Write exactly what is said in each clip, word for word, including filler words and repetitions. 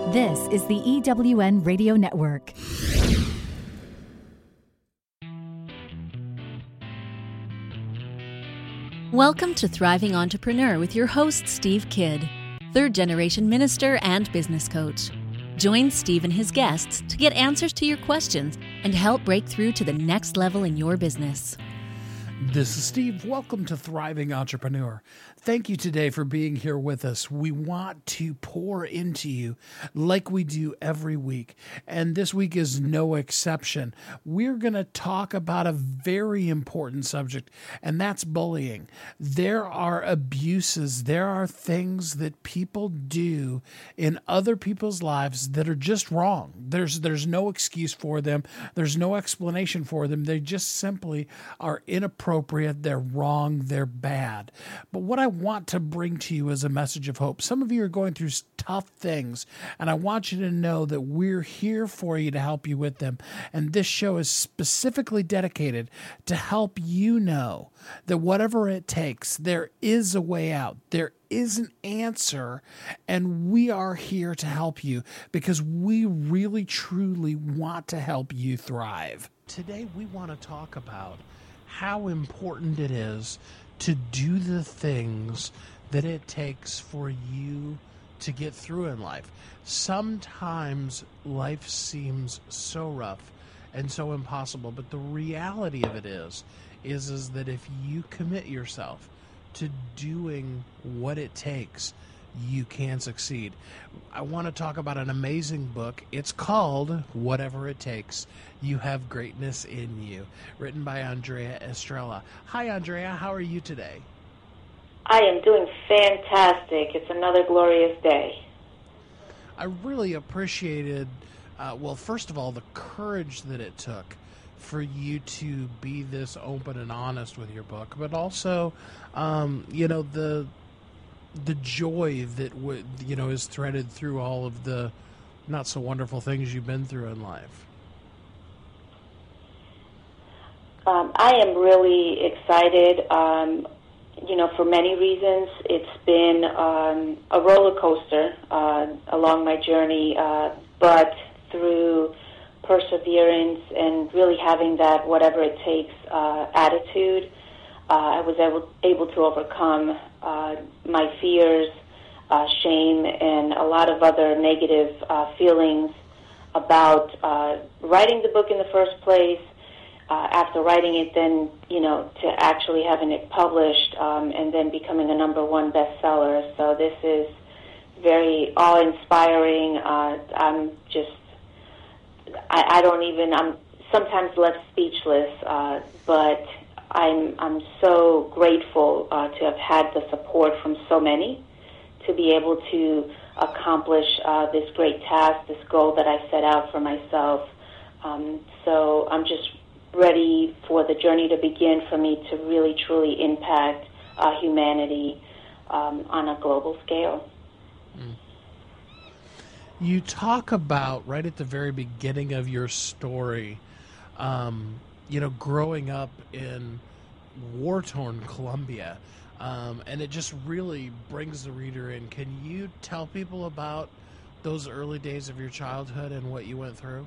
This is the E W N Radio Network. Welcome to Thriving Entrepreneur with your host, Steve Kidd, third-generation minister and business coach. Join Steve and his guests to get answers to your questions and help break through to the next level in your business. This is Steve. Welcome to Thriving Entrepreneur. Thank you today for being here with us. We want to pour into you like we do every week, and this week is no exception. We're going to talk about a very important subject, and that's bullying. There are abuses. There are things that people do in other people's lives that are just wrong. There's, there's no excuse for them. There's no explanation for them. They just simply are inappropriate. They're wrong. They're bad. But what I want to bring to you is a message of hope. Some of you are going through tough things, and I want you to know that we're here for you to help you with them. And this show is specifically dedicated to help you know that whatever it takes, there is a way out. There is an answer, and we are here to help you because we really, truly want to help you thrive. Today, we want to talk about how important it is to do the things that it takes for you to get through in life. Sometimes life seems so rough and so impossible, but the reality of it is, is, is that if you commit yourself to doing what it takes, you can succeed. I want to talk about an amazing book. It's called Whatever It Takes. You Have Greatness in You, written by Andrea Estrella. Hi, Andrea. How are you today? I am doing fantastic. It's another glorious day. I really appreciated, uh, well, first of all, the courage that it took for you to be this open and honest with your book, but also, um, you know, the the joy that would, you know, is threaded through all of the not so wonderful things you've been through in life. Um, I am really excited, um, you know, for many reasons. It's been um, a roller coaster uh, along my journey, uh, but through perseverance and really having that whatever it takes uh, attitude, uh, I was able, able to overcome uh, my fears, uh, shame, and a lot of other negative uh, feelings about uh, writing the book in the first place. Uh, after writing it, then, you know, to actually having it published um, and then becoming a number one bestseller. So this is very awe-inspiring. Uh, I'm just, I, I don't even, I'm sometimes left speechless, uh, but I'm I'm so grateful uh, to have had the support from so many to be able to accomplish uh, this great task, this goal that I set out for myself. Um, so I'm just ready for the journey to begin for me to really, truly impact uh, humanity um, on a global scale. Mm. You talk about, right at the very beginning of your story, um, you know, growing up in war-torn Colombia, um, and it just really brings the reader in. Can you tell people about those early days of your childhood and what you went through?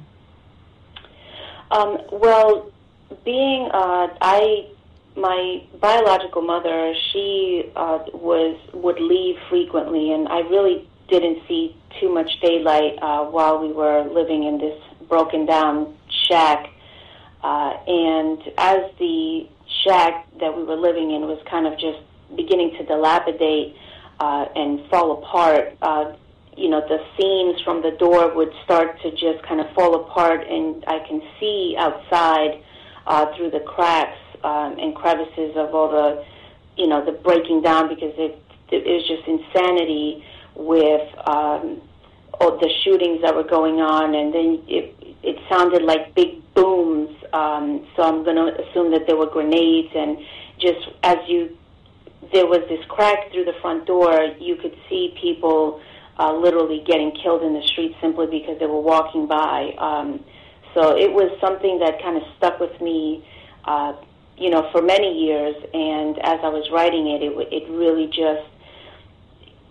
Um, well, being, uh, I, my biological mother, she uh, was would leave frequently, and I really didn't see too much daylight uh, while we were living in this broken-down shack. Uh, and as the shack that we were living in was kind of just beginning to dilapidate uh, and fall apart, uh, you know, the seams from the door would start to just kind of fall apart, and I can see outside uh, through the cracks um, and crevices of all the, you know, the breaking down, because it, it was just insanity with um, all the shootings that were going on, and then it, it sounded like big booms, um, so I'm going to assume that there were grenades, and just as you, there was this crack through the front door, you could see people uh, literally getting killed in the street simply because they were walking by. Um, so it was something that kind of stuck with me, uh, you know, for many years, and as I was writing it, it, it really just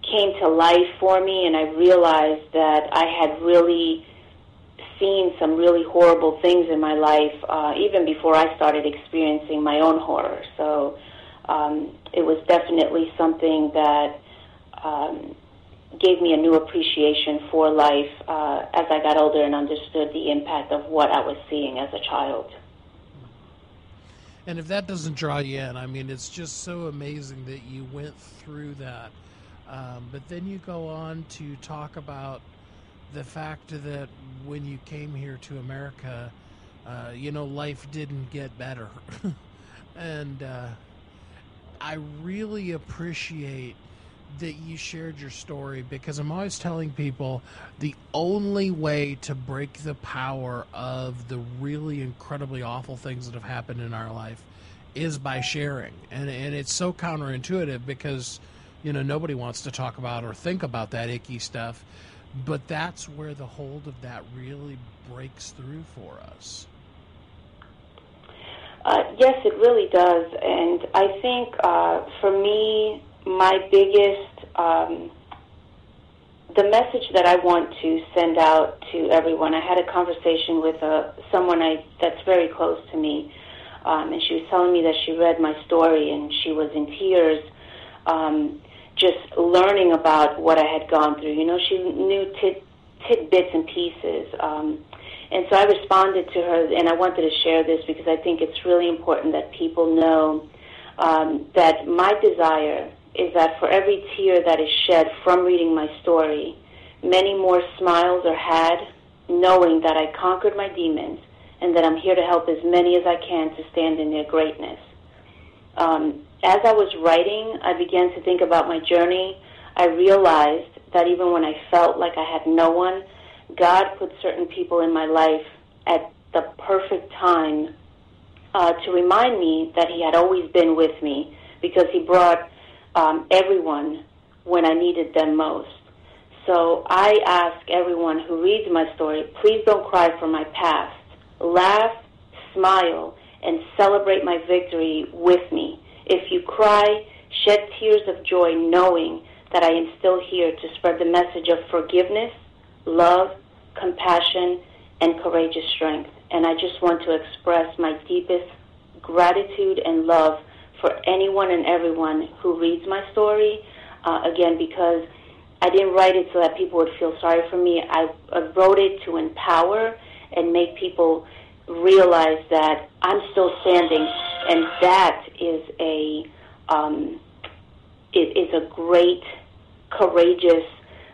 came to life for me, and I realized that I had really seen some really horrible things in my life, uh, even before I started experiencing my own horror. So um, it was definitely something that um, gave me a new appreciation for life uh, as I got older and understood the impact of what I was seeing as a child. And if that doesn't draw you in, I mean, it's just so amazing that you went through that. Um, but then you go on to talk about the fact that when you came here to America, uh, you know, life didn't get better. and uh, I really appreciate that you shared your story, because I'm always telling people the only way to break the power of the really incredibly awful things that have happened in our life is by sharing. And, and it's so counterintuitive because, you know, nobody wants to talk about or think about that icky stuff. But that's where the hold of that really breaks through for us. Uh, yes, it really does. And I think uh, for me, my biggest, um, the message that I want to send out to everyone, I had a conversation with uh, someone I, that's very close to me, um, and she was telling me that she read my story and she was in tears, um, just learning about what I had gone through. You know, she knew tit, tidbits and pieces. Um, and so I responded to her, and I wanted to share this because I think it's really important that people know um, that my desire is that for every tear that is shed from reading my story, many more smiles are had, knowing that I conquered my demons and that I'm here to help as many as I can to stand in their greatness. Um, as I was writing, I began to think about my journey. I realized that even when I felt like I had no one, God put certain people in my life at the perfect time uh, to remind me that He had always been with me, because He brought Um, everyone when I needed them most. So I ask everyone who reads my story, please don't cry for my past. Laugh, smile, and celebrate my victory with me. If you cry, shed tears of joy knowing that I am still here to spread the message of forgiveness, love, compassion, and courageous strength. And I just want to express my deepest gratitude and love for anyone and everyone who reads my story, uh, again, because I didn't write it so that people would feel sorry for me. I, I wrote it to empower and make people realize that I'm still standing, and that is a um, it is a great, courageous,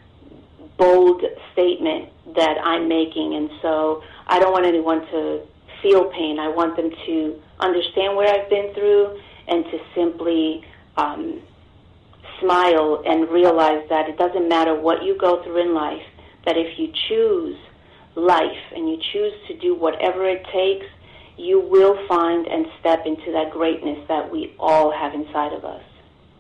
bold statement that I'm making. And so I don't want anyone to feel pain. I want them to understand what I've been through, and to simply um, smile and realize that it doesn't matter what you go through in life, that if you choose life and you choose to do whatever it takes, you will find and step into that greatness that we all have inside of us.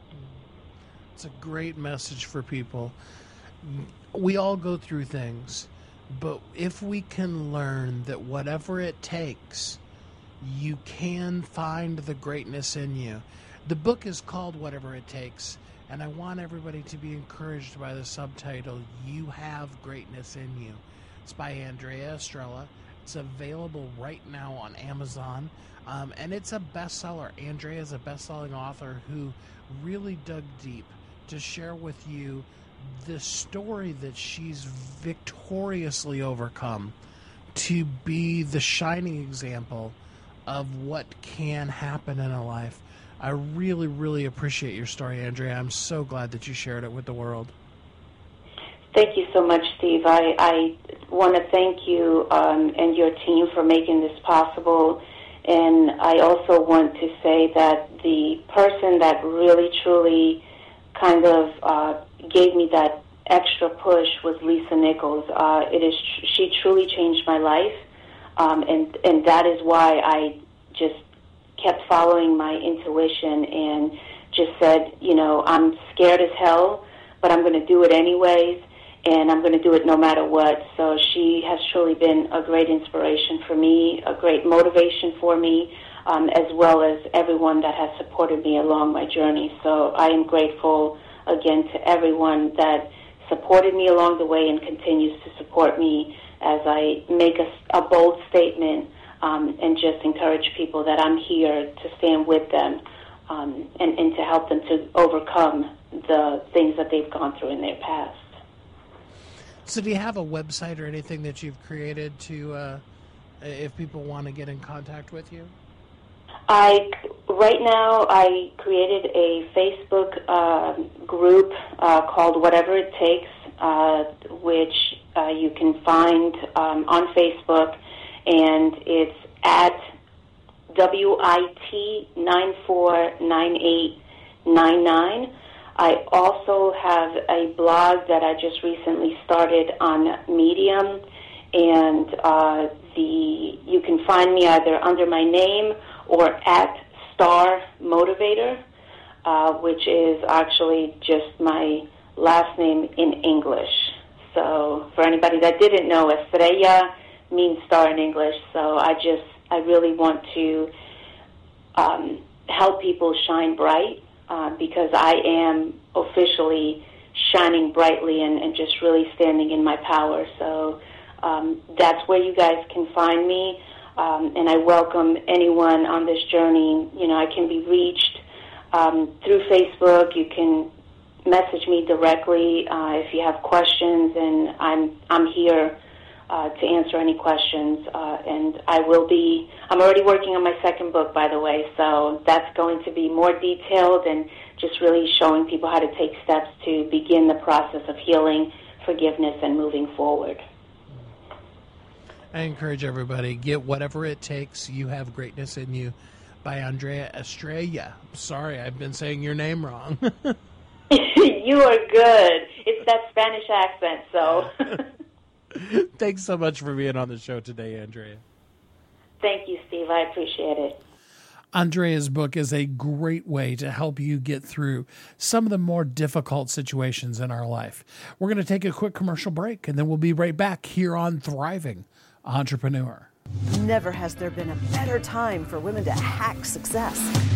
It's a great message for people. We all go through things, but if we can learn that whatever it takes, you can find the greatness in you. The book is called Whatever It Takes, and I want everybody to be encouraged by the subtitle, You Have Greatness in You. It's by Andrea Estrella. It's available right now on Amazon, um, and it's a bestseller. Andrea is a best-selling author who really dug deep to share with you the story that she's victoriously overcome to be the shining example of what can happen in a life. I really, really appreciate your story, Andrea. I'm so glad that you shared it with the world. Thank you so much, Steve. I, I want to thank you um, and your team for making this possible. And I also want to say that the person that really, truly kind of uh, gave me that extra push was Lisa Nichols. Uh, it is she truly changed my life. Um, and, and that is why I just kept following my intuition and just said, you know, I'm scared as hell, but I'm going to do it anyways, and I'm going to do it no matter what. So she has truly been a great inspiration for me, a great motivation for me, um, as well as everyone that has supported me along my journey. So I am grateful again to everyone that supported me along the way and continues to support me as I make a, a bold statement um, and just encourage people that I'm here to stand with them um, and, and to help them to overcome the things that they've gone through in their past. So do you have a website or anything that you've created to, uh, if people want to get in contact with you? I, right now, I created a Facebook uh, group uh, called Whatever It Takes, uh, which uh, you can find um, on Facebook, and it's at W I T nine four nine eight nine nine. I also have a blog that I just recently started on Medium, and uh, the you can find me either under my name or at Star Motivator, uh, which is actually just my last name in English. So for anybody that didn't know, Estrella means star in English. So I just, I really want to um, help people shine bright uh, because I am officially shining brightly and, and just really standing in my power. So um, that's where you guys can find me. Um, and I welcome anyone on this journey. You know, I can be reached um, through Facebook. You can message me directly uh, if you have questions, and I'm I'm here uh, to answer any questions. Uh, and I will be. I'm already working on my second book, by the way, so that's going to be more detailed and just really showing people how to take steps to begin the process of healing, forgiveness, and moving forward. I encourage everybody, get Whatever It Takes, You Have Greatness in You by Andrea Estrella. Sorry, I've been saying your name wrong. You are good. It's that Spanish accent, so. Thanks so much for being on the show today, Andrea. Thank you, Steve. I appreciate it. Andrea's book is a great way to help you get through some of the more difficult situations in our life. We're going to take a quick commercial break, and then we'll be right back here on Thriving Entrepreneur. Never has there been a better time for women to hack success.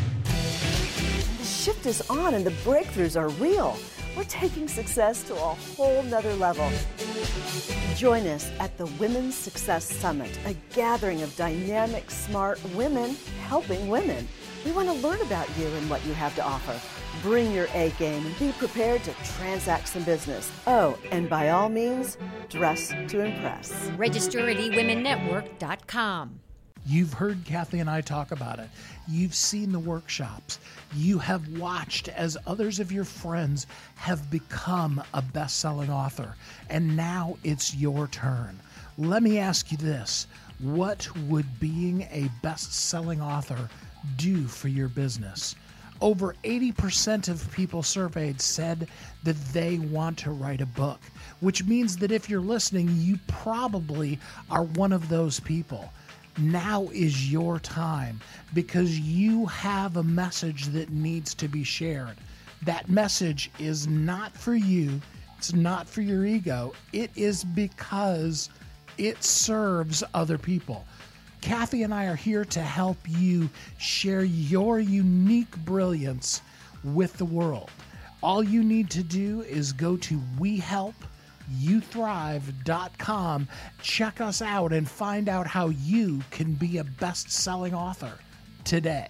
The shift is on and the breakthroughs are real. We're taking success to a whole nother level. Join us at the Women's Success Summit, a gathering of dynamic, smart women helping women. We want to learn about you and what you have to offer. Bring your A game and be prepared to transact some business. Oh, and by all means, dress to impress. Register at e women network dot com. You've heard Kathy and I talk about it. You've seen the workshops. You have watched as others of your friends have become a best-selling author. And now it's your turn. Let me ask you this. What would being a best-selling author do for your business? Over eighty percent of people surveyed said that they want to write a book, which means that if you're listening, you probably are one of those people. Now is your time because you have a message that needs to be shared. That message is not for you. It's not for your ego. It is because it serves other people. Kathy and I are here to help you share your unique brilliance with the world. All you need to do is go to we help you thrive dot com, check us out, and find out how you can be a best-selling author today.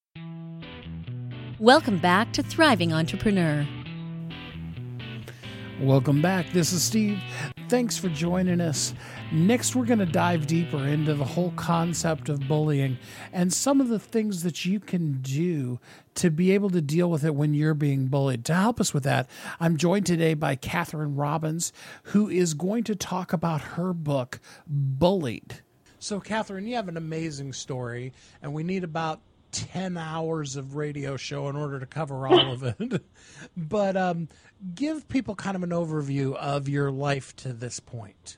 Welcome back to Thriving Entrepreneur. Welcome back. This is Steve. Thanks for joining us. Next, we're going to dive deeper into the whole concept of bullying and some of the things that you can do to be able to deal with it when you're being bullied. To help us with that, I'm joined today by Catherine Robbins, who is going to talk about her book, Bullied. So, Catherine, you have an amazing story, and we need about ten hours of radio show in order to cover all of it. But um, give people kind of an overview of your life to this point.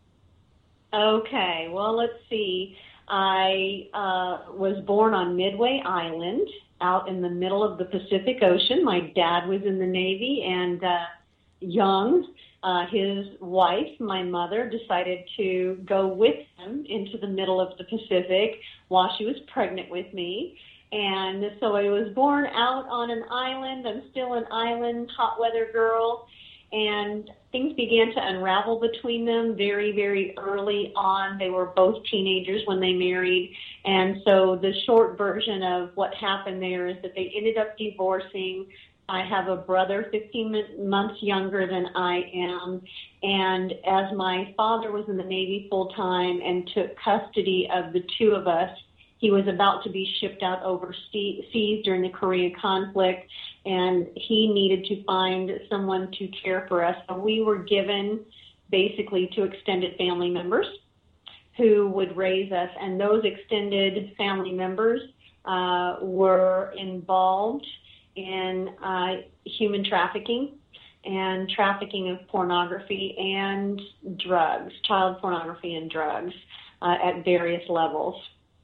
Okay, well, let's see. I uh, was born on Midway Island out in the middle of the Pacific Ocean. My dad was in the Navy, and uh, young, uh, his wife, my mother, decided to go with him into the middle of the Pacific while she was pregnant with me. And so I was born out on an island. I'm still an island hot weather girl. And things began to unravel between them very, very early on. They were both teenagers when they married. And so the short version of what happened there is that they ended up divorcing. I have a brother fifteen months younger than I am. And as my father was in the Navy full time and took custody of the two of us, he was about to be shipped out overseas during the Korea conflict, and he needed to find someone to care for us. So we were given basically to extended family members who would raise us, and those extended family members uh, were involved in uh, human trafficking and trafficking of pornography and drugs, child pornography and drugs uh, at various levels.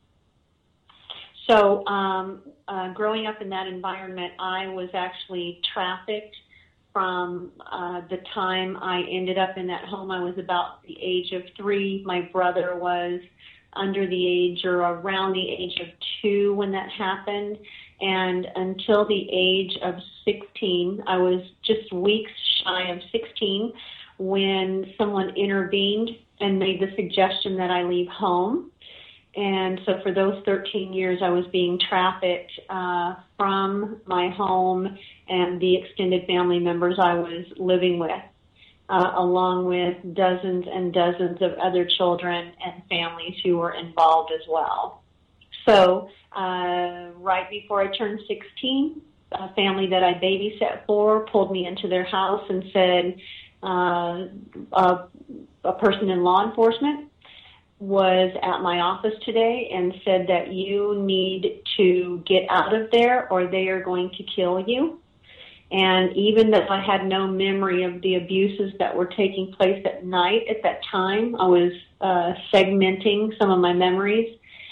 So um, uh, growing up in that environment, I was actually trafficked from uh, the time I ended up in that home. I was about the age of three. My brother was under the age or around the age of two when that happened. And until the age of sixteen, I was just weeks shy of sixteen when someone intervened and made the suggestion that I leave home. And so for those thirteen years, I was being trafficked uh, from my home and the extended family members I was living with, uh, along with dozens and dozens of other children and families who were involved as well. So uh, right before I turned sixteen, a family that I babysat for pulled me into their house and said, uh, a, a person in law enforcement was at my office today and said that you need to get out of there or they are going to kill you. And even though I had no memory of the abuses that were taking place at night at that time, I was uh, segmenting some of my memories.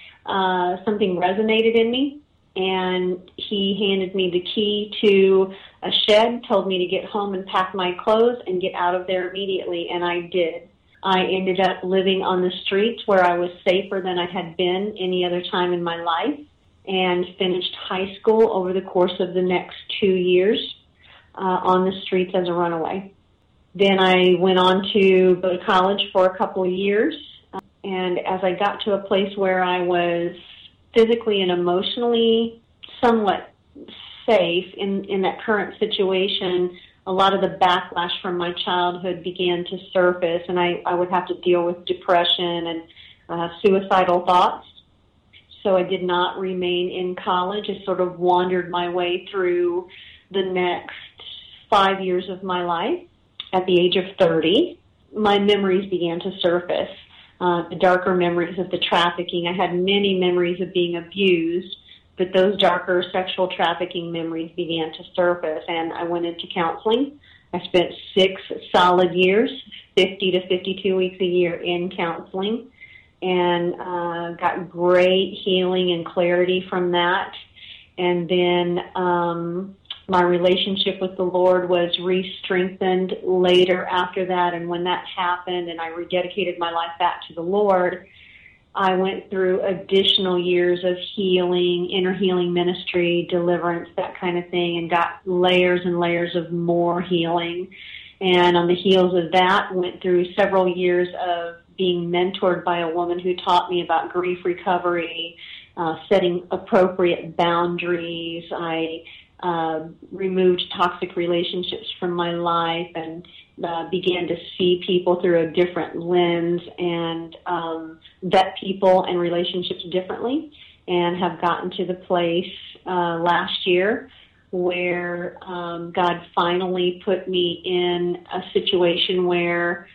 Uh, something resonated in me, and he handed me the key to a shed, told me to get home and pack my clothes and get out of there immediately, and I did. I ended up living on the streets where I was safer than I had been any other time in my life, and finished high school over the course of the next two years uh, on the streets as a runaway. Then I went on to go to college for a couple of years, uh, and as I got to a place where I was physically and emotionally somewhat safe in, in that current situation, a lot of the backlash from my childhood began to surface, and I, I would have to deal with depression and uh, suicidal thoughts. So I did not remain in college. I sort of wandered my way through the next five years of my life. At the age of thirty, my memories began to surface, uh, the darker memories of the trafficking. I had many memories of being abused, but those darker sexual trafficking memories began to surface, and I went into counseling. I spent six solid years, fifty to fifty-two weeks a year in counseling, and uh, got great healing and clarity from that. And then um, my relationship with the Lord was re-strengthened later after that, and when that happened and I rededicated my life back to the Lord, I went through additional years of healing, inner healing ministry, deliverance, that kind of thing, and got layers and layers of more healing. And on the heels of that, went through several years of being mentored by a woman who taught me about grief recovery, uh, setting appropriate boundaries. I uh, removed toxic relationships from my life and Uh, began to see people through a different lens and um, vet people and relationships differently, and have gotten to the place uh, last year where um, God finally put me in a situation where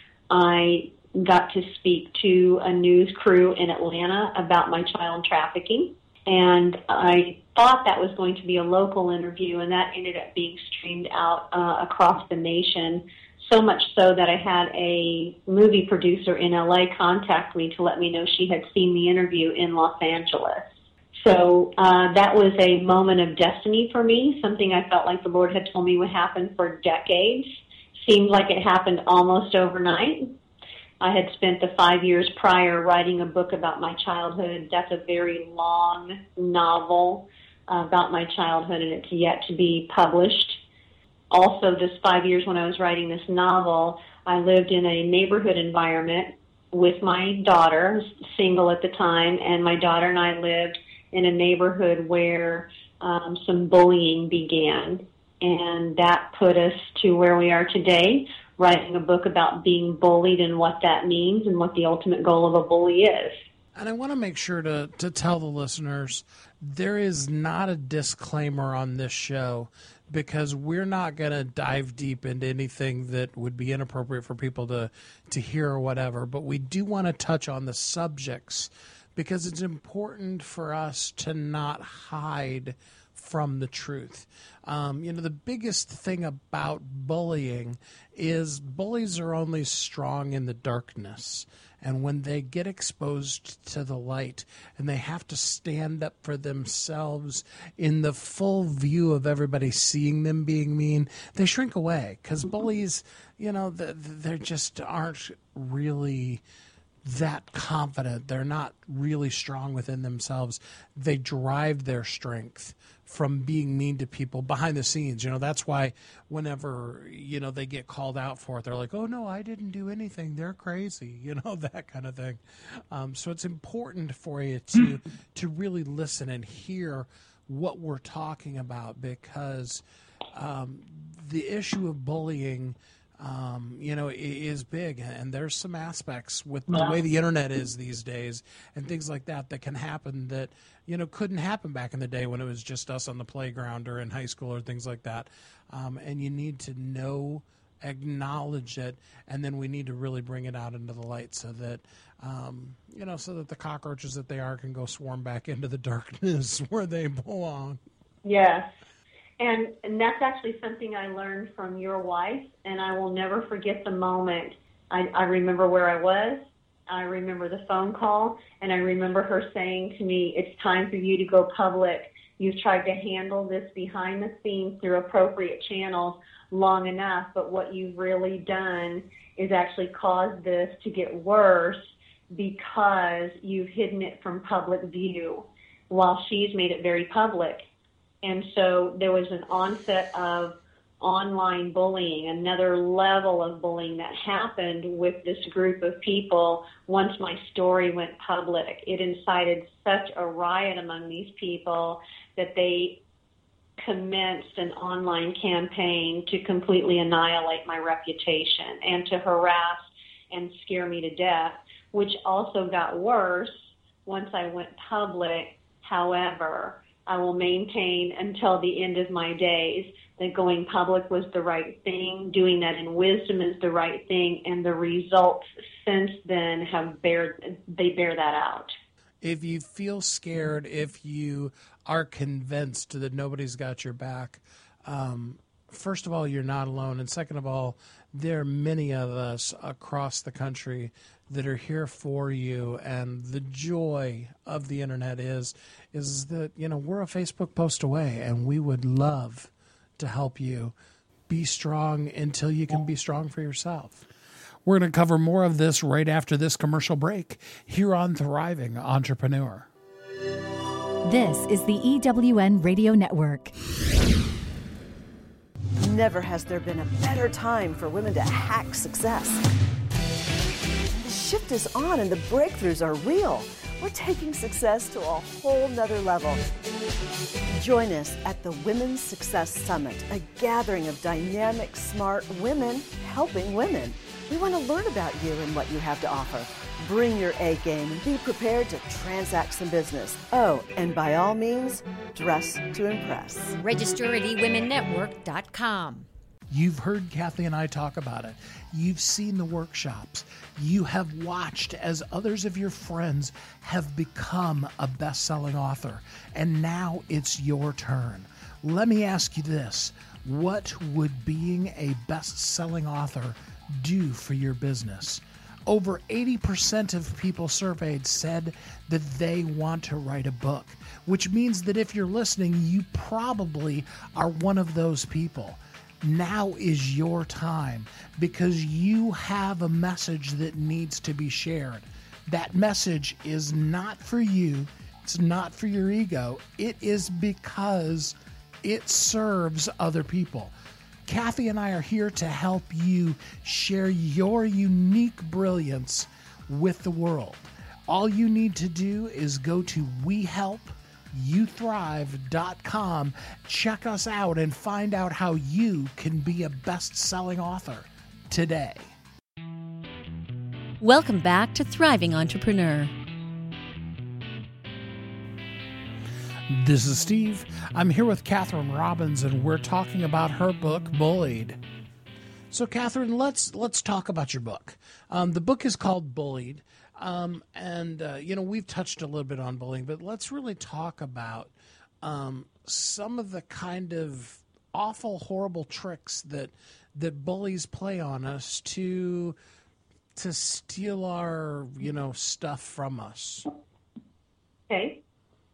I got to speak to a news crew in Atlanta about my child trafficking. And I thought that was going to be a local interview, and that ended up being streamed out uh, across the nation. So much so that I had a movie producer in L A contact me to let me know she had seen the interview in Los Angeles. So uh, that was a moment of destiny for me, something I felt like the Lord had told me would happen for decades. Seemed like it happened almost overnight. I had spent the five years prior writing a book about my childhood. That's a very long novel about my childhood, and it's yet to be published. Also, this five years when I was writing this novel, I lived in a neighborhood environment with my daughter, single at the time, and my daughter and I lived in a neighborhood where um, some bullying began. And that put us to where we are today, writing a book about being bullied and what that means and what the ultimate goal of a bully is. And I want to make sure to, to tell the listeners, there is not a disclaimer on this show, because we're not going to dive deep into anything that would be inappropriate for people to, to hear or whatever. But we do want to touch on the subjects, because it's important for us to not hide from the truth. Um, you know, the biggest thing about bullying is bullies are only strong in the darkness. And when they get exposed to the light and they have to stand up for themselves in the full view of everybody seeing them being mean, they shrink away, because bullies, you know, they just aren't really that confident. They're not really strong within themselves. They derive their strength from being mean to people behind the scenes. You know, that's why whenever, you know, they get called out for it, they're like, oh, no, I didn't do anything. They're crazy, you know, that kind of thing. Um, so it's important for you to to really listen and hear what we're talking about, because um, the issue of bullying, Um, you know, is big, and there's some aspects with the way the internet is these days and things like that that can happen that, you know, couldn't happen back in the day when it was just us on the playground or in high school or things like that. Um, and you need to know, acknowledge it, and then we need to really bring it out into the light so that, um, you know, so that the cockroaches that they are can go swarm back into the darkness where they belong. Yes. And, and that's actually something I learned from your wife, and I will never forget the moment. I, I remember where I was, I remember the phone call, and I remember her saying to me, it's time for you to go public. You've tried to handle this behind the scenes through appropriate channels long enough, but what you've really done is actually caused this to get worse because you've hidden it from public view, while she's made it very public. And so there was an onset of online bullying, another level of bullying that happened with this group of people once my story went public. It incited such a riot among these people that they commenced an online campaign to completely annihilate my reputation and to harass and scare me to death, which also got worse once I went public. However, I will maintain until the end of my days that going public was the right thing, doing that in wisdom is the right thing, and the results since then have bear, they bear that out. If you feel scared, if you are convinced that nobody's got your back, um, first of all, you're not alone. And second of all, there are many of us across the country that are here for you. And the joy of the internet is, is that, you know, we're a Facebook post away, and we would love to help you be strong until you can be strong for yourself. We're going to cover more of this right after this commercial break here on Thriving Entrepreneur. This is the E W N Radio Network. Never has there been a better time for women to hack success. The shift is on and the breakthroughs are real. We're taking success to a whole nother level. Join us at the Women's Success Summit, a gathering of dynamic, smart women helping women. We want to learn about you and what you have to offer. Bring your A game and be prepared to transact some business. Oh, and by all means, dress to impress. Register at e women network dot com. You've heard Kathy and I talk about it. You've seen the workshops. You have watched as others of your friends have become a best-selling author. And now it's your turn. Let me ask you this. What would being a best-selling author do for your business? Over eighty percent of people surveyed said that they want to write a book, which means that if you're listening, you probably are one of those people. Now is your time, because you have a message that needs to be shared. That message is not for you It's not for your ego. It is because it serves other people. Kathy and I are here to help you share your unique brilliance with the world. All you need to do is go to we help you thrive dot com, check us out, and find out how you can be a best-selling author today. Welcome back to Thriving Entrepreneur. This is Steve. I'm here with Catherine Robbins, and we're talking about her book, Bullied. So, Catherine, let's let's talk about your book. Um, the book is called Bullied, um, and uh, you know we've touched a little bit on bullying, but let's really talk about um, some of the kind of awful, horrible tricks that that bullies play on us to to steal our you know stuff from us. Okay.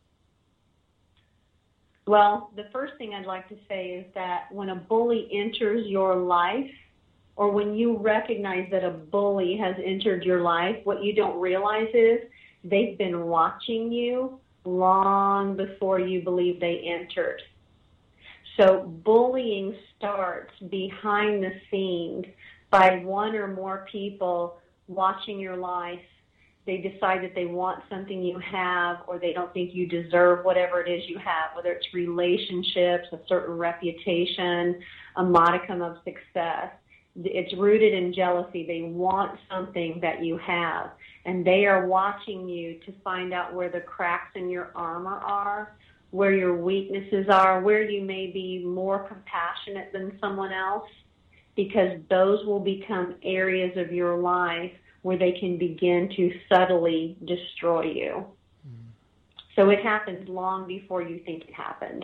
Well, the first thing I'd like to say is that when a bully enters your life, or when you recognize that a bully has entered your life, what you don't realize is they've been watching you long before you believe they entered. So bullying starts behind the scenes by one or more people watching your life. They decide that they want something you have, or they don't think you deserve whatever it is you have, whether it's relationships, a certain reputation, a modicum of success. It's rooted in jealousy. They want something that you have, and they are watching you to find out where the cracks in your armor are, where your weaknesses are, where you may be more compassionate than someone else, because those will become areas of your life where they can begin to subtly destroy you. Mm. So it happens long before you think it happened.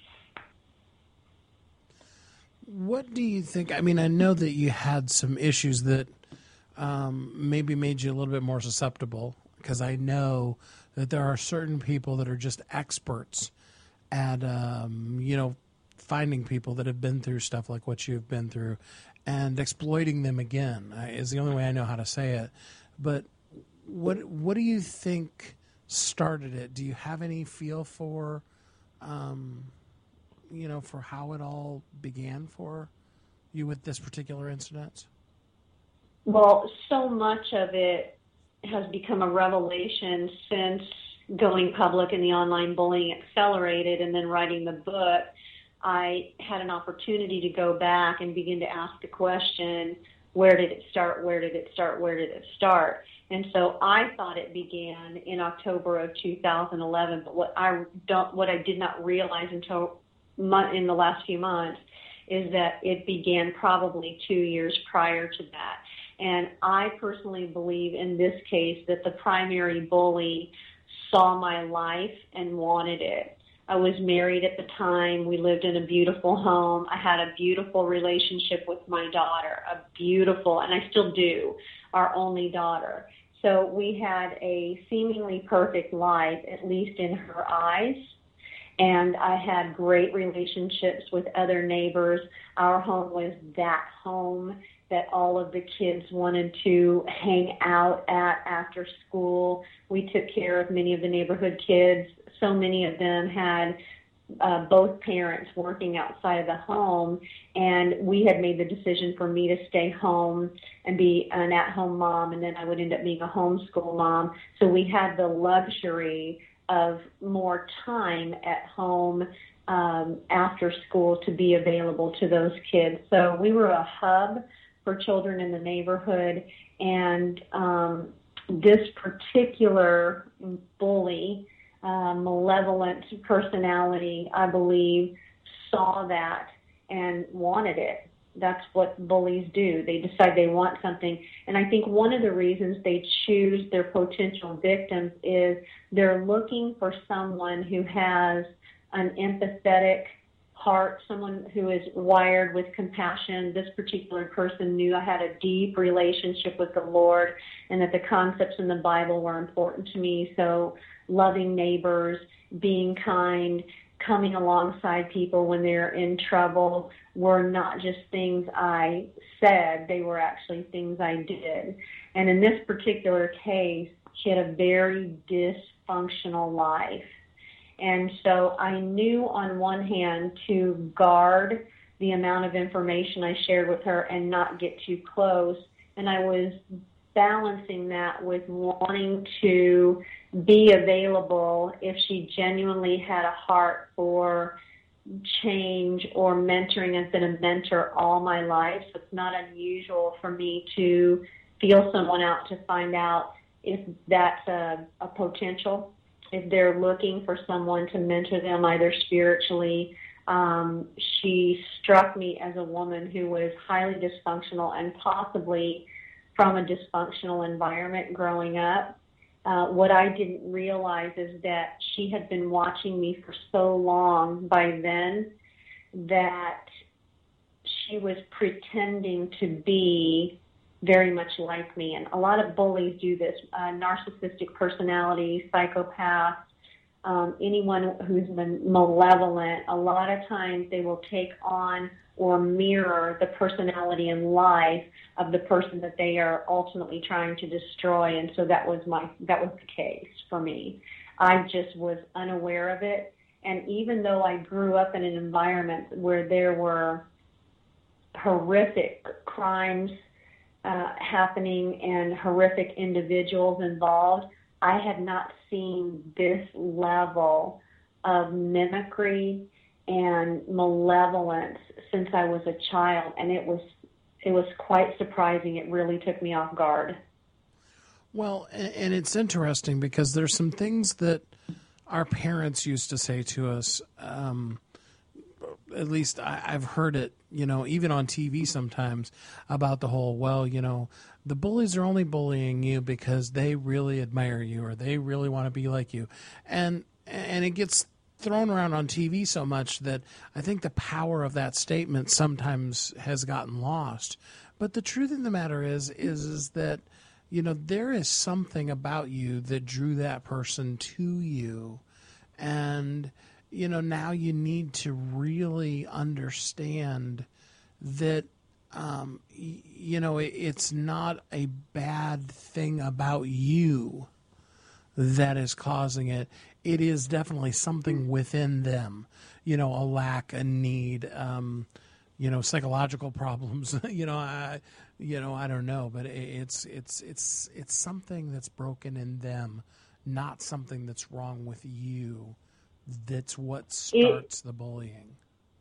What do you think? I mean, I know that you had some issues that um, maybe made you a little bit more susceptible, because I know that there are certain people that are just experts at, um, you know, finding people that have been through stuff like what you've been through and exploiting them again is the only way I know how to say it. But what what do you think started it? Do you have any feel for, um, you know, for how it all began for you with this particular incident? Well, so much of it has become a revelation since going public and the online bullying accelerated, and then writing the book. I had an opportunity to go back and begin to ask the question, where did it start, where did it start, where did it start? And so I thought it began in October of two thousand eleven, but what I don't, what I did not realize until in the last few months is that it began probably two years prior to that. And I personally believe in this case that the primary bully saw my life and wanted it. I was married at the time. We lived in a beautiful home. I had a beautiful relationship with my daughter, a beautiful, and I still do, our only daughter. So we had a seemingly perfect life, at least in her eyes. And I had great relationships with other neighbors. Our home was that home that all of the kids wanted to hang out at after school. We took care of many of the neighborhood kids. So many of them had uh, both parents working outside of the home, and we had made the decision for me to stay home and be an at-home mom, and then I would end up being a homeschool mom. So we had the luxury of more time at home um, after school to be available to those kids. So we were a hub for children in the neighborhood, and um, this particular bully, uh, malevolent personality, I believe, saw that and wanted it. That's what bullies do. They decide they want something. And I think one of the reasons they choose their potential victims is they're looking for someone who has an empathetic heart, someone who is wired with compassion. This particular person knew I had a deep relationship with the Lord and that the concepts in the Bible were important to me. So loving neighbors, being kind, coming alongside people when they're in trouble were not just things I said, they were actually things I did. And in this particular case, she had a very dysfunctional life. And so I knew on one hand to guard the amount of information I shared with her and not get too close. And I was balancing that with wanting to be available if she genuinely had a heart for change or mentoring. I've been a mentor all my life, so it's not unusual for me to feel someone out to find out if that's a, a potential, if they're looking for someone to mentor them either spiritually. Um, she struck me as a woman who was highly dysfunctional and possibly from a dysfunctional environment growing up. Uh, what I didn't realize is that she had been watching me for so long by then that she was pretending to be very much like me. And a lot of bullies do this, uh, narcissistic personalities, psychopaths, um, anyone who's been malevolent. A lot of times they will take on or mirror the personality and life of the person that they are ultimately trying to destroy. And so that was my that was the case for me. I just was unaware of it. And even though I grew up in an environment where there were horrific crimes uh, happening and horrific individuals involved, I had not seen this level of mimicry and malevolence since I was a child, and it was it was quite surprising. It really took me off guard. Well, and, and it's interesting because there's some things that our parents used to say to us. Um, at least I, I've heard it, you know, even on T V sometimes, about the whole, well, you know, the bullies are only bullying you because they really admire you or they really want to be like you, and and it gets thrown around on T V so much that I think the power of that statement sometimes has gotten lost. But the truth of the matter is, is, is that, you know, there is something about you that drew that person to you. And, you know, now you need to really understand that, um, y- you know, it, it's not a bad thing about you that is causing it. It is definitely something within them, you know, a lack, a need, um, you know, psychological problems, you know, I, you know, I don't know, but it's, it's, it's, it's something that's broken in them, not something that's wrong with you. That's what starts it, the bullying.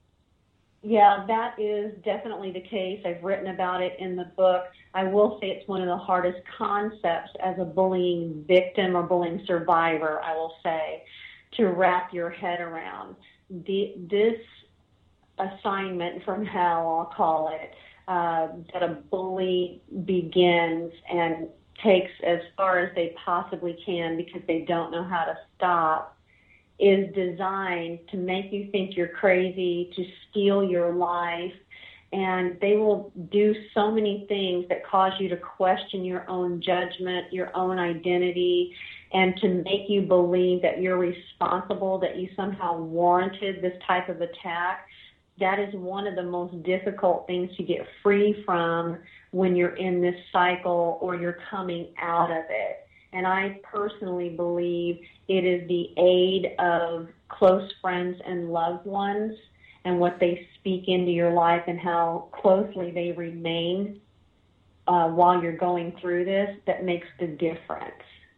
Yeah, that is definitely the case. I've written about it in the book. I will say it's one of the hardest concepts as a bullying victim or bullying survivor, I will say, to wrap your head around. The, this assignment from hell, I'll call it, uh, that a bully begins and takes as far as they possibly can because they don't know how to stop, is designed to make you think you're crazy, to steal your life, and they will do so many things that cause you to question your own judgment, your own identity, and to make you believe that you're responsible, that you somehow warranted this type of attack. That is one of the most difficult things to get free from when you're in this cycle or you're coming out of it. And I personally believe it is the aid of close friends and loved ones and what they speak into your life and how closely they remain uh, while you're going through this that makes the difference.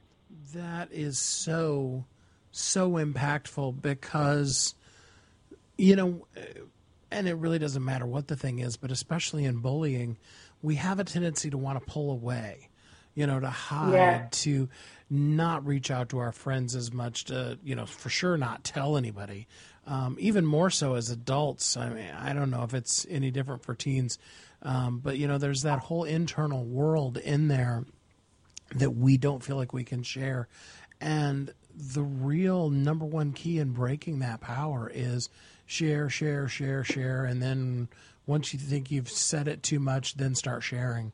That is so, so impactful because, you know, and it really doesn't matter what the thing is, but especially in bullying, we have a tendency to want to pull away. You know, to hide, yeah. to not reach out to our friends as much, to, you know, for sure not tell anybody. Um, even more so as adults. I mean, I don't know if it's any different for teens, um, but, you know, there's that whole internal world in there that we don't feel like we can share. And the real number one key in breaking that power is share, share, share, share. And then once you think you've said it too much, then start sharing.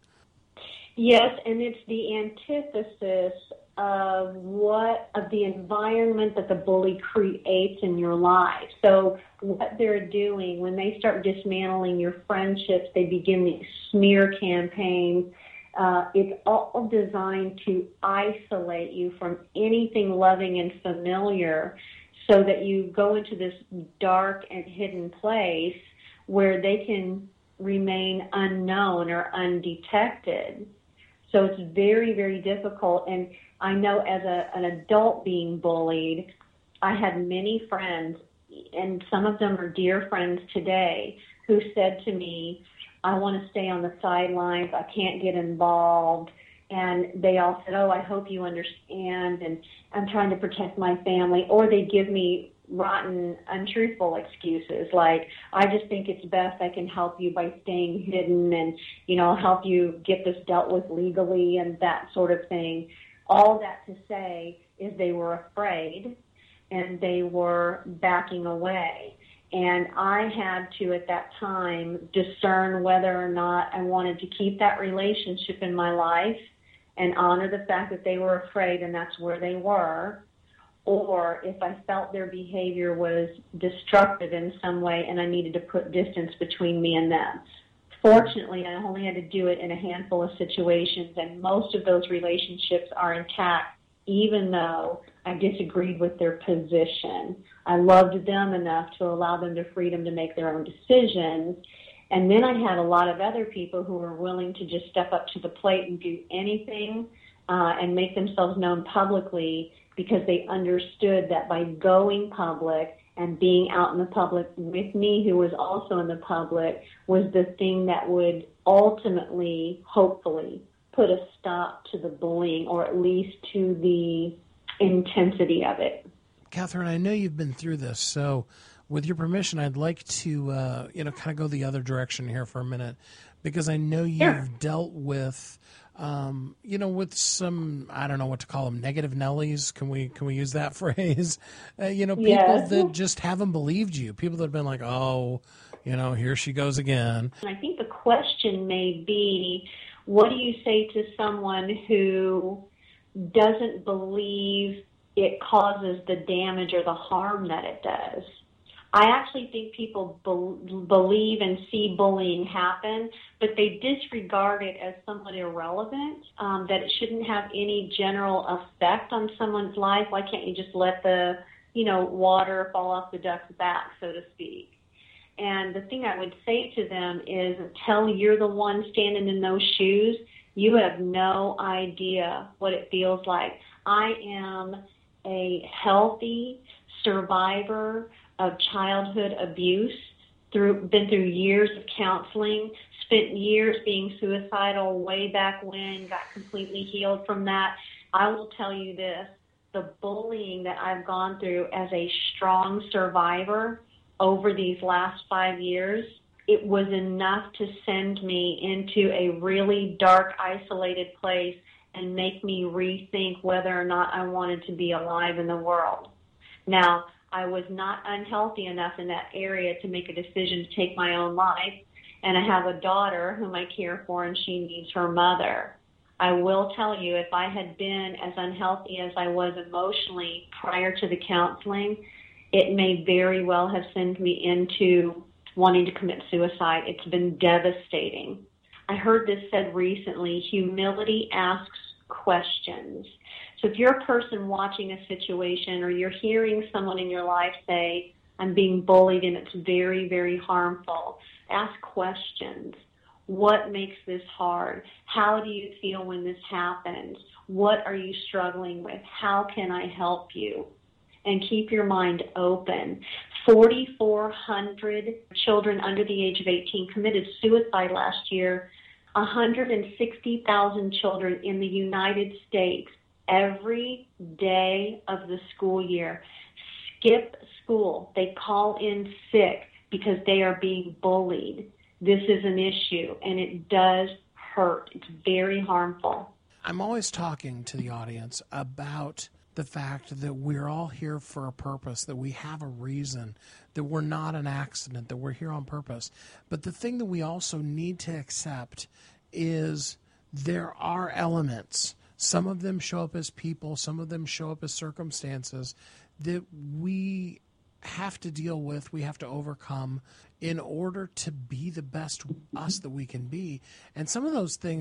Yes, and it's the antithesis of what of the environment that the bully creates in your life. So what they're doing when they start dismantling your friendships, they begin these smear campaigns Uh, it's all designed to isolate you from anything loving and familiar so that you go into this dark and hidden place where they can remain unknown or undetected. So it's very, very difficult. And I know as a, an adult being bullied, I had many friends, and some of them are dear friends today, who said to me, I want to stay on the sidelines, I can't get involved. And they all said, oh, I hope you understand, and I'm trying to protect my family. Or they give me rotten, untruthful excuses, like, I just think it's best I can help you by staying hidden and, you know, help you get this dealt with legally and that sort of thing. All that to say is they were afraid and they were backing away. And I had to, at that time, discern whether or not I wanted to keep that relationship in my life and honor the fact that they were afraid and that's where they were, or if I felt their behavior was destructive in some way and I needed to put distance between me and them. Fortunately, I only had to do it in a handful of situations, and most of those relationships are intact, even though I disagreed with their position. I loved them enough to allow them the freedom to make their own decisions. And then I had a lot of other people who were willing to just step up to the plate and do anything uh, and make themselves known publicly, because they understood that by going public and being out in the public with me, who was also in the public, was the thing that would ultimately, hopefully, put a stop to the bullying, or at least to the intensity of it. Catherine, I know you've been through this, so with your permission, I'd like to, uh, you know, kind of go the other direction here for a minute, because I know you've Sure. dealt with, um, you know, with some, I don't know what to call them, negative Nellies. Can we can we use that phrase? Uh, you know, people Yes. that just haven't believed you, people that have been like, oh, you know, here she goes again. And I think the question may be, what do you say to someone who doesn't believe it causes the damage or the harm that it does? I actually think people be- believe and see bullying happen, but they disregard it as somewhat irrelevant, um, that it shouldn't have any general effect on someone's life. Why can't you just let the, you know, water fall off the duck's back, so to speak? And the thing I would say to them is, until you're the one standing in those shoes, you have no idea what it feels like. I am a healthy survivor of childhood abuse, through been through years of counseling, spent years being suicidal way back when, got completely healed from that. I will tell you this, the bullying that I've gone through as a strong survivor over these last five years, it was enough to send me into a really dark, isolated place and make me rethink whether or not I wanted to be alive in the world. Now, I was not unhealthy enough in that area to make a decision to take my own life, and I have a daughter whom I care for, and she needs her mother. I will tell you, if I had been as unhealthy as I was emotionally prior to the counseling, it may very well have sent me into wanting to commit suicide. It's been devastating. I heard this said recently, humility asks questions. So if you're a person watching a situation, or you're hearing someone in your life say, I'm being bullied and it's very, very harmful, ask questions. What makes this hard? How do you feel when this happens? What are you struggling with? How can I help you? And keep your mind open. four thousand four hundred children under the age of eighteen committed suicide last year. one hundred sixty thousand children in the United States every day of the school year skip school. They call in sick because they are being bullied. This is an issue, and it does hurt. It's very harmful. I'm always talking to the audience about the fact that we're all here for a purpose, that we have a reason, that we're not an accident, that we're here on purpose. But the thing that we also need to accept is there are elements. Some of them show up as people, some of them show up as circumstances that we have to deal with, we have to overcome in order to be the best us that we can be. And some of those things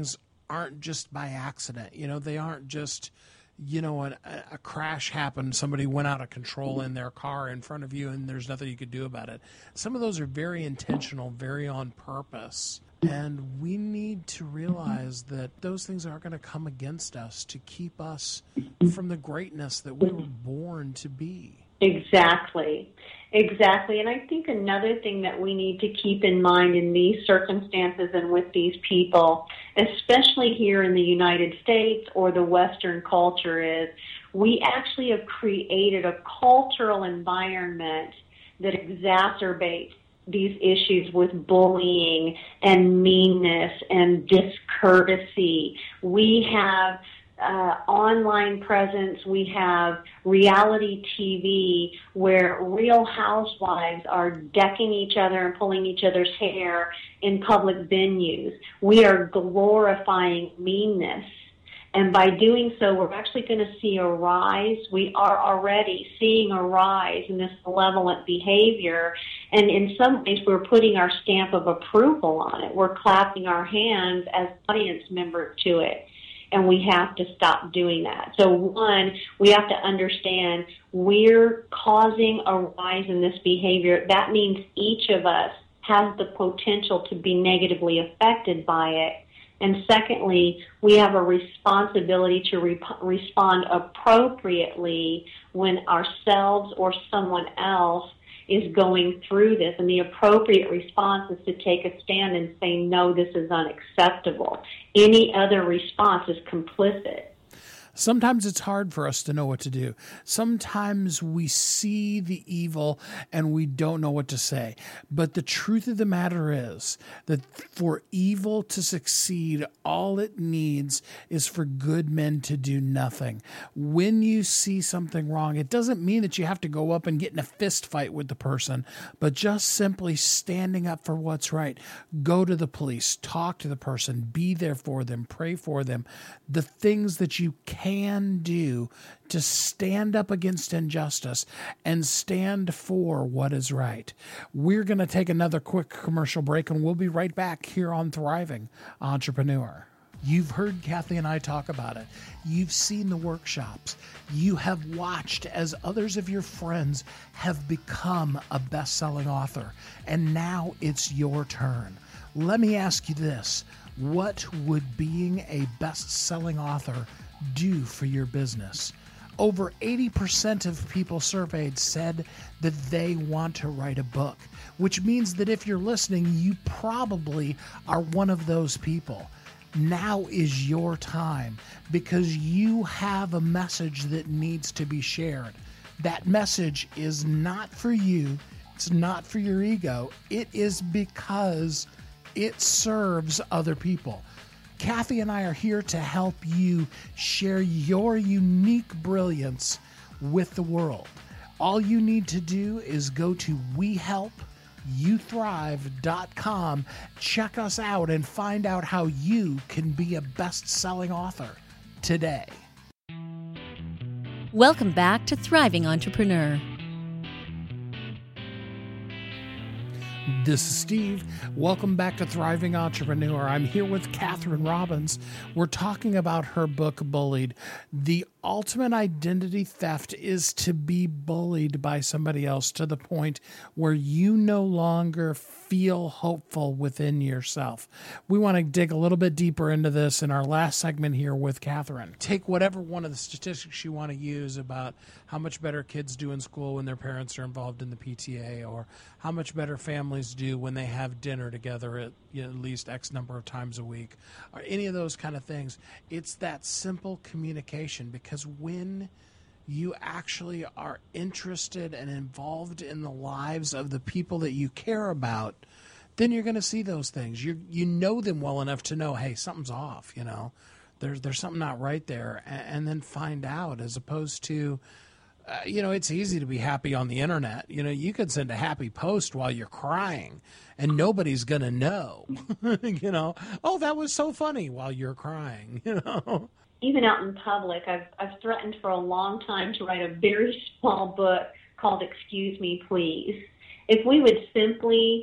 aren't just by accident. You know, they aren't just, you know, an, a crash happened, somebody went out of control in their car in front of you and there's nothing you could do about it. Some of those are very intentional, very on purpose. And we need to realize that those things aren't going to come against us to keep us from the greatness that we were born to be. Exactly. Exactly. And I think another thing that we need to keep in mind in these circumstances and with these people, especially here in the United States or the Western culture, is we actually have created a cultural environment that exacerbates these issues with bullying and meanness and discourtesy. We have uh, online presence. We have reality T V where real housewives are decking each other and pulling each other's hair in public venues. We are glorifying meanness. And by doing so, we're actually going to see a rise. We are already seeing a rise in this malevolent behavior. And in some ways, we're putting our stamp of approval on it. We're clapping our hands as audience members to it. And we have to stop doing that. So one, we have to understand we're causing a rise in this behavior. That means each of us has the potential to be negatively affected by it. And secondly, we have a responsibility to re- respond appropriately when ourselves or someone else is going through this. And the appropriate response is to take a stand and say, no, this is unacceptable. Any other response is complicit. Sometimes it's hard for us to know what to do. Sometimes we see the evil and we don't know what to say. But the truth of the matter is that for evil to succeed, all it needs is for good men to do nothing. When you see something wrong, it doesn't mean that you have to go up and get in a fist fight with the person, but just simply standing up for what's right. Go to the police, talk to the person, be there for them, pray for them. The things that you can can do to stand up against injustice and stand for what is right. We're going to take another quick commercial break, and we'll be right back here on Thriving Entrepreneur. You've heard Kathy and I talk about it. You've seen the workshops. You have watched as others of your friends have become a best-selling author, and now it's your turn. Let me ask you this. What would being a best-selling author do for your business? Over eighty percent of people surveyed said that they want to write a book, which means that if you're listening, you probably are one of those people. Now is your time because you have a message that needs to be shared. That message is not for you. It's not for your ego. It is because it serves other people. Kathy and I are here to help you share your unique brilliance with the world. All you need to do is go to we help you thrive dot com, check us out, and find out how you can be a best-selling author today. Welcome back to Thriving Entrepreneur. This is Steve. Welcome back to Thriving Entrepreneur. I'm here with Catherine Robbins. We're talking about her book, Bullied. The ultimate identity theft is to be bullied by somebody else to the point where you no longer feel hopeful within yourself. We want to dig a little bit deeper into this in our last segment here with Catherine. Take whatever one of the statistics you want to use about how much better kids do in school when their parents are involved in the P T A, or how much better families do when they have dinner together at, you know, at least X number of times a week, or any of those kind of things. It's that simple communication, because when you actually are interested and involved in the lives of the people that you care about, then you're going to see those things. You you know them well enough to know, hey, something's off, you know. There's, there's something not right there, and, and then find out, as opposed to, uh, you know, it's easy to be happy on the internet. You know, you could send a happy post while you're crying, and nobody's going to know, you know, oh, that was so funny while you're crying, you know. Even out in public, I've, I've threatened for a long time to write a very small book called Excuse Me, Please. If we would simply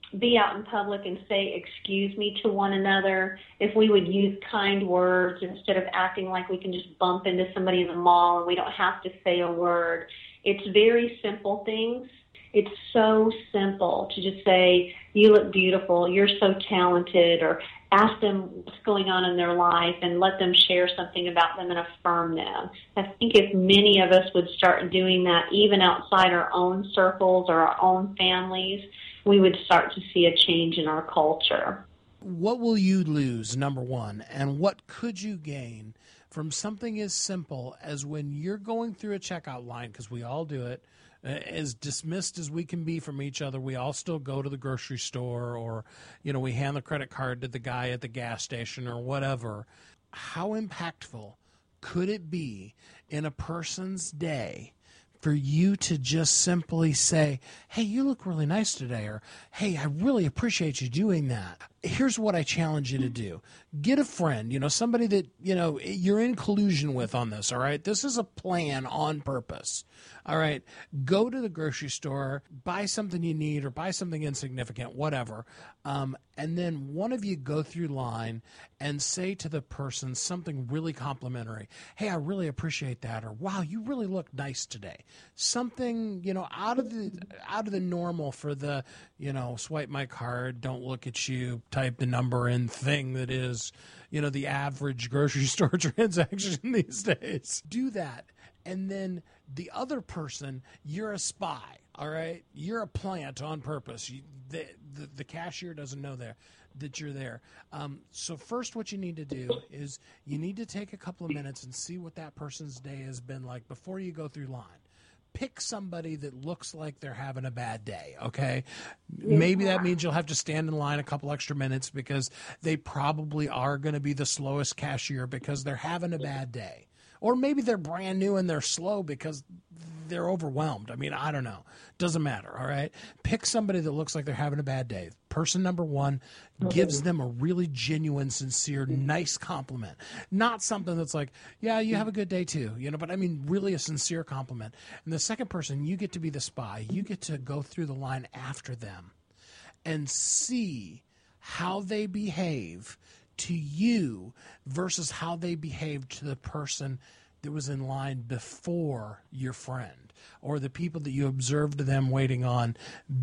be out in public and say excuse me to one another, if we would use kind words instead of acting like we can just bump into somebody in the mall and we don't have to say a word. It's very simple things. It's so simple to just say, you look beautiful, you're so talented, or ask them what's going on in their life and let them share something about them and affirm them. I think if many of us would start doing that, even outside our own circles or our own families, we would start to see a change in our culture. What will you lose, number one, and what could you gain from something as simple as when you're going through a checkout line, because we all do it, as dismissed as we can be from each other, we all still go to the grocery store, or, you know, we hand the credit card to the guy at the gas station or whatever. How impactful could it be in a person's day for you to just simply say, hey, you look really nice today, or hey, I really appreciate you doing that. Here's what I challenge you to do. Get a friend, you know, somebody that, you know, you're in collusion with on this, all right? This is a plan on purpose, all right? Go to the grocery store, buy something you need or buy something insignificant, whatever, um, and then one of you go through line and say to the person something really complimentary. Hey, I really appreciate that, or wow, you really look nice today. Something, you know, out of the out of the normal for the, you know, swipe my card, don't look at you, type the number in thing that is, you know, the average grocery store transaction these days. Do that. And then the other person, you're a spy, all right? You're a plant on purpose. You, the, the, the cashier doesn't know there that you're there. Um, so first what you need to do is you need to take a couple of minutes and see what that person's day has been like before you go through line. Pick somebody that looks like they're having a bad day, okay? Yeah. Maybe that means you'll have to stand in line a couple extra minutes because they probably are going to be the slowest cashier because they're having a bad day. Or maybe they're brand new and they're slow because they're overwhelmed. I mean, I don't know. Doesn't matter, all right? Pick somebody that looks like they're having a bad day. Person number one gives them a really genuine, sincere, nice compliment. Not something that's like, yeah, you have a good day too, you know, but I mean really a sincere compliment. And the second person, you get to be the spy. You get to go through the line after them and see how they behave to you versus how they behaved to the person that was in line before your friend, or the people that you observed them waiting on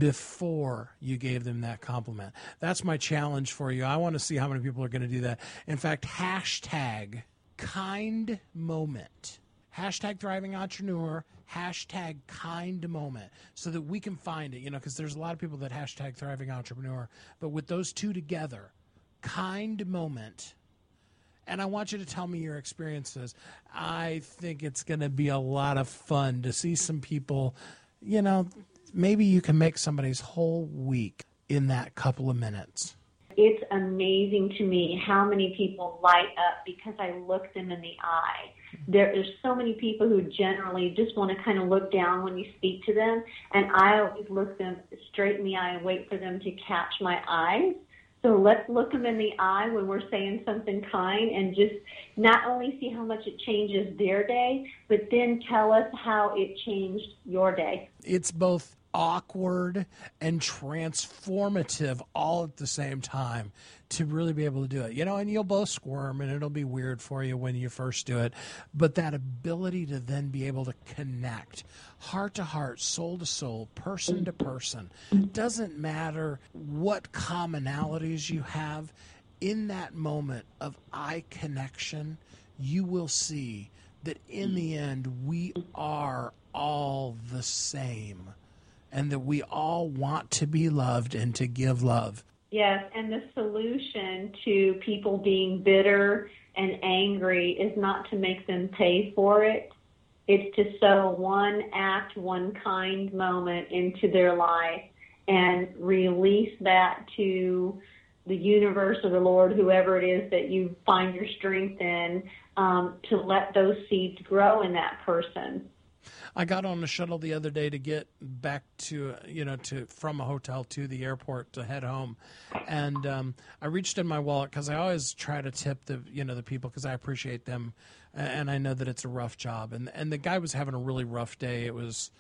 before you gave them that compliment. That's my challenge for you. I want to see how many people are going to do that. In fact, hashtag kind moment. Hashtag thriving entrepreneur, hashtag kind moment, so that we can find it, you know, because there's a lot of people that hashtag thriving entrepreneur, but with those two together, kind moment. And I want you to tell me your experiences. I think it's going to be a lot of fun to see some people, you know, maybe you can make somebody's whole week in that couple of minutes. It's amazing to me how many people light up because I look them in the eye. There is so many people who generally just want to kind of look down when you speak to them, and I always look them straight in the eye and wait for them to catch my eyes. So let's look them in the eye when we're saying something kind and just not only see how much it changes their day, but then tell us how it changed your day. It's both awkward and transformative all at the same time to really be able to do it. You know, and you'll both squirm and it'll be weird for you when you first do it. But that ability to then be able to connect heart to heart, soul to soul, person to person, doesn't matter what commonalities you have, in that moment of eye connection, you will see that in the end we are all the same, and that we all want to be loved and to give love. Yes, and the solution to people being bitter and angry is not to make them pay for it. It's to sow one act, one kind moment into their life and release that to the universe or the Lord, whoever it is that you find your strength in, um, to let those seeds grow in that person. I got on the shuttle the other day to get back to, you know, to from a hotel to the airport to head home. And um, I reached in my wallet because I always try to tip the, you know, the people because I appreciate them. And I know that it's a rough job. And and the guy was having a really rough day. It was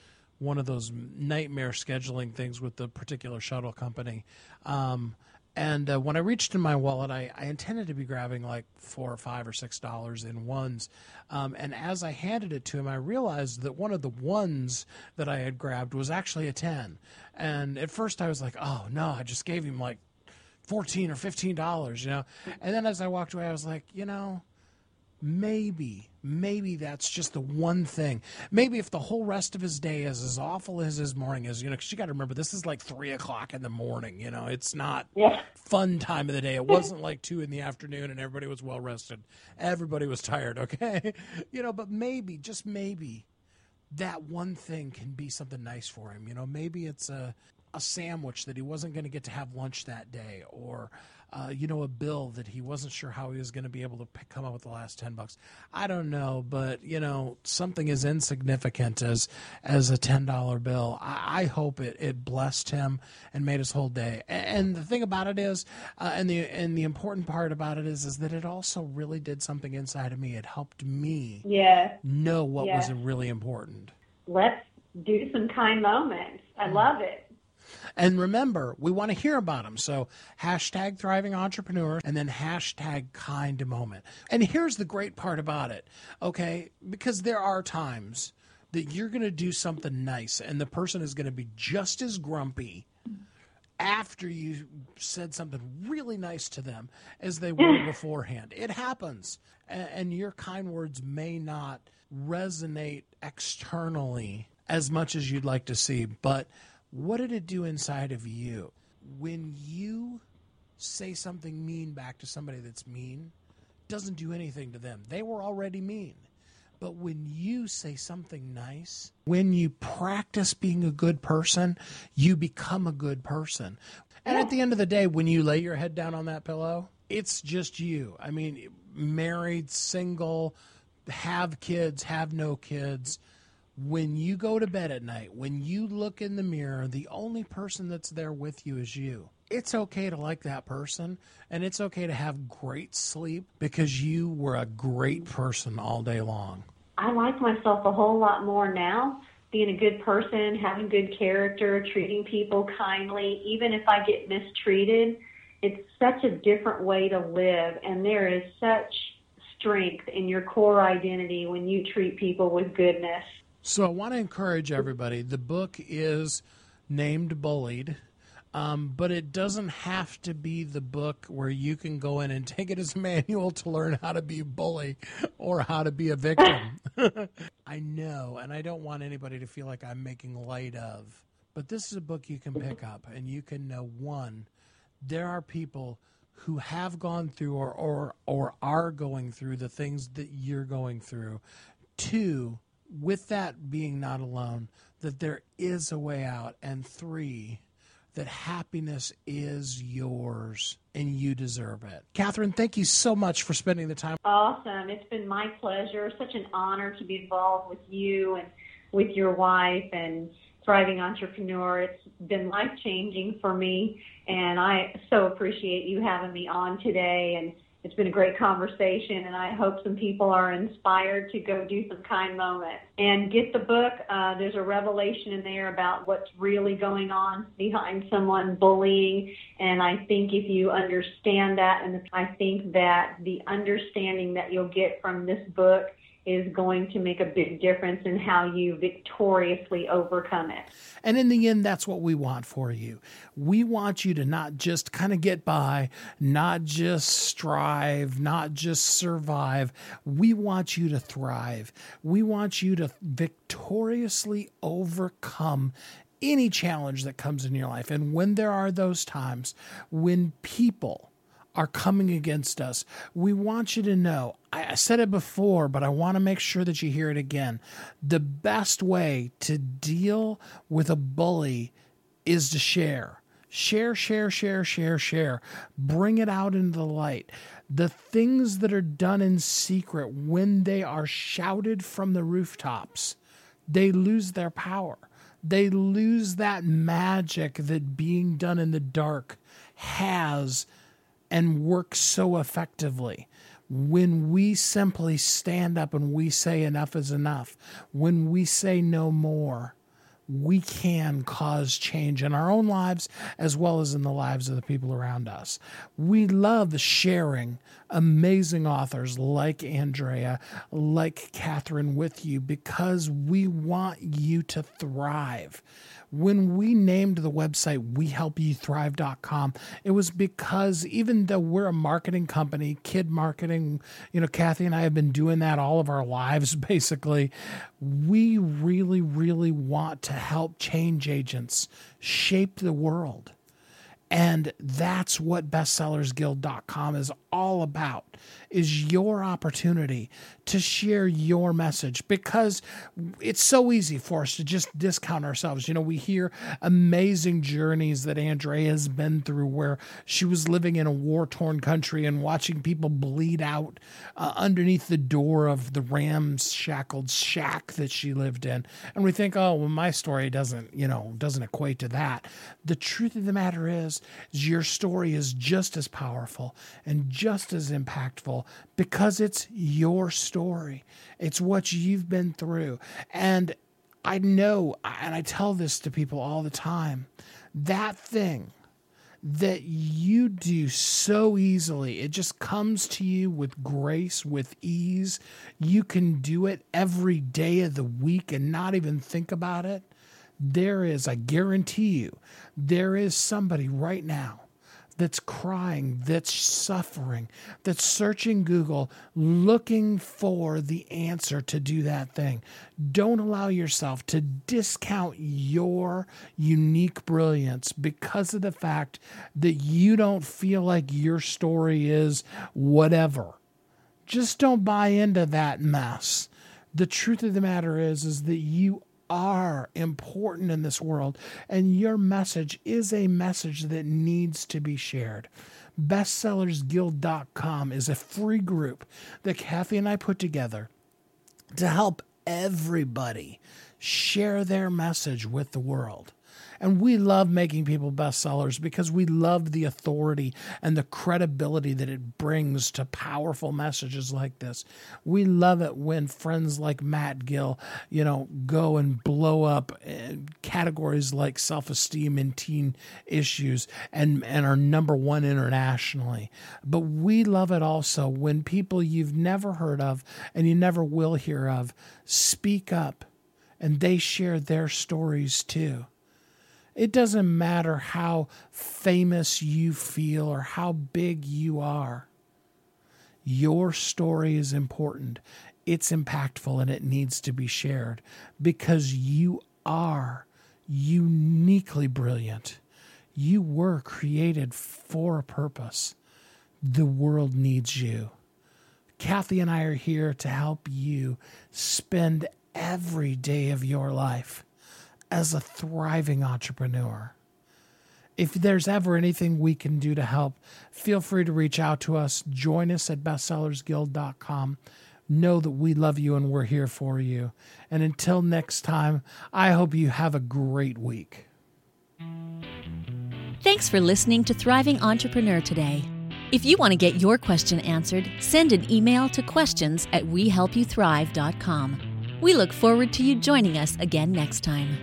one of those nightmare scheduling things with the particular shuttle company. Um, and uh, when I reached in my wallet, I, I intended to be grabbing like four or five or six dollars in ones. Um, and as I handed it to him, I realized that one of the ones that I had grabbed was actually a ten. And at first I was like, oh no, I just gave him like fourteen or fifteen dollars, you know? And then as I walked away, I was like, you know, maybe, maybe that's just the one thing. Maybe if the whole rest of his day is as awful as his morning is, you know, because you got to remember, this is like three o'clock in the morning, you know, it's not Yeah. fun time of the day. It wasn't like two in the afternoon and everybody was well rested. Everybody was tired, okay? You know, but maybe, just maybe, that one thing can be something nice for him. You know, maybe it's a, a sandwich that he wasn't going to get to have lunch that day, or Uh, you know, a bill that he wasn't sure how he was going to be able to pick, come up with the last ten bucks. I don't know, but, you know, something as insignificant as as a ten dollar bill, I, I hope it, it blessed him and made his whole day. And, and the thing about it is, uh, and the and the important part about it is, is that it also really did something inside of me. It helped me Yeah. know what Yeah. was really important. Let's do some kind moments. I love it. And remember, we want to hear about them. So hashtag Thriving Entrepreneur and then hashtag Kind Moment. And here's the great part about it, okay? Because there are times that you're going to do something nice and the person is going to be just as grumpy after you said something really nice to them as they were beforehand. It happens. And your kind words may not resonate externally as much as you'd like to see, but what did it do inside of you? When you say something mean back to somebody that's mean, doesn't do anything to them. They were already mean. But when you say something nice, when you practice being a good person, you become a good person. And at the end of the day, when you lay your head down on that pillow, it's just you. I mean, married, single, have kids, have no kids. When you go to bed at night, when you look in the mirror, the only person that's there with you is you. It's okay to like that person, and it's okay to have great sleep because you were a great person all day long. I like myself a whole lot more now, being a good person, having good character, treating people kindly. Even if I get mistreated, it's such a different way to live, and there is such strength in your core identity when you treat people with goodness. So I want to encourage everybody. The book is named Bullied, um, but it doesn't have to be the book where you can go in and take it as a manual to learn how to be a bully or how to be a victim. I know, and I don't want anybody to feel like I'm making light of, but this is a book you can pick up and you can know, one, there are people who have gone through or, or, or are going through the things that you're going through. Two, with that being not alone, that there is a way out. And three, that happiness is yours and you deserve it. Catherine, thank you so much for spending the time. Awesome. It's been my pleasure. Such an honor to be involved with you and with your wife and Thriving Entrepreneur. It's been life-changing for me, and I so appreciate you having me on today. And it's been a great conversation, and I hope some people are inspired to go do some kind moments. And get the book. Uh, there's a revelation in there about what's really going on behind someone bullying, and I think if you understand that, and I think that the understanding that you'll get from this book is going to make a big difference in how you victoriously overcome it. And in the end, that's what we want for you. We want you to not just kind of get by, not just strive, not just survive. We want you to thrive. We want you to victoriously overcome any challenge that comes in your life. And when there are those times when people are coming against us, we want you to know, I said it before, but I want to make sure that you hear it again. The best way to deal with a bully is to share. Share, share, share, share, share. Bring it out into the light. The things that are done in secret, when they are shouted from the rooftops, they lose their power. They lose that magic that being done in the dark has and works so effectively. When we simply stand up and we say enough is enough, when we say no more, we can cause change in our own lives as well as in the lives of the people around us. We love sharing amazing authors like Andrea, like Catherine with you because we want you to thrive. When we named the website we help you thrive dot com, it was because even though we're a marketing company, kid marketing, you know, Kathy and I have been doing that all of our lives, basically. We really, really want to help change agents shape the world. And that's what bestsellers guild dot com is all about, is your opportunity to share your message, because it's so easy for us to just discount ourselves. You know, we hear amazing journeys that Andrea has been through where she was living in a war-torn country and watching people bleed out uh, underneath the door of the ramshackled shack that she lived in. And we think, oh, well, my story doesn't, you know, doesn't equate to that. The truth of the matter is, is your story is just as powerful and just as impactful because it's your story. It's what you've been through. And I know, and I tell this to people all the time, that thing that you do so easily, it just comes to you with grace, with ease. You can do it every day of the week and not even think about it. There is, I guarantee you, there is somebody right now that's crying, that's suffering, that's searching Google, looking for the answer to do that thing. Don't allow yourself to discount your unique brilliance because of the fact that you don't feel like your story is whatever. Just don't buy into that mess. The truth of the matter is, is that you are important in this world, and your message is a message that needs to be shared. bestsellers guild dot com is a free group that Kathy and I put together to help everybody share their message with the world. And we love making people bestsellers because we love the authority and the credibility that it brings to powerful messages like this. We love it when friends like Matt Gill, you know, go and blow up categories like self-esteem and teen issues and, and are number one internationally. But we love it also when people you've never heard of and you never will hear of speak up and they share their stories too. It doesn't matter how famous you feel or how big you are. Your story is important. It's impactful and it needs to be shared because you are uniquely brilliant. You were created for a purpose. The world needs you. Kathy and I are here to help you spend every day of your life as a thriving entrepreneur. If there's ever anything we can do to help, feel free to reach out to us. Join us at bestsellers guild dot com. Know that we love you and we're here for you. And until next time, I hope you have a great week. Thanks for listening to Thriving Entrepreneur today. If you want to get your question answered, send an email to questions at we help you thrive dot com. We look forward to you joining us again next time.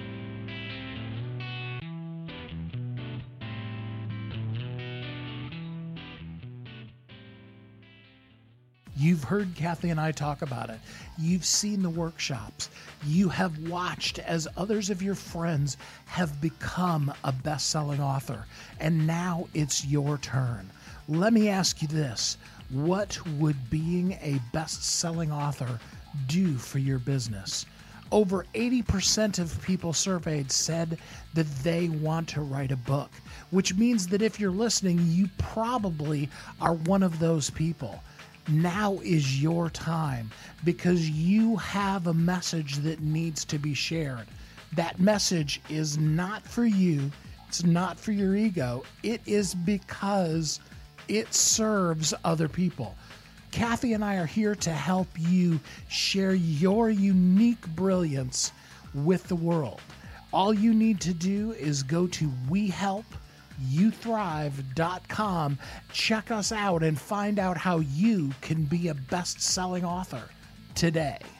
You've heard Kathy and I talk about it. You've seen the workshops. You have watched as others of your friends have become a best-selling author. And now it's your turn. Let me ask you this. What would being a best-selling author do for your business? Over eighty percent of people surveyed said that they want to write a book, which means that if you're listening, you probably are one of those people. Now is your time because you have a message that needs to be shared. That message is not for you. It's not for your ego. It is because it serves other people. Kathy and I are here to help you share your unique brilliance with the world. All you need to do is go to we help you thrive dot com, check us out, and find out how you can be a best-selling author today.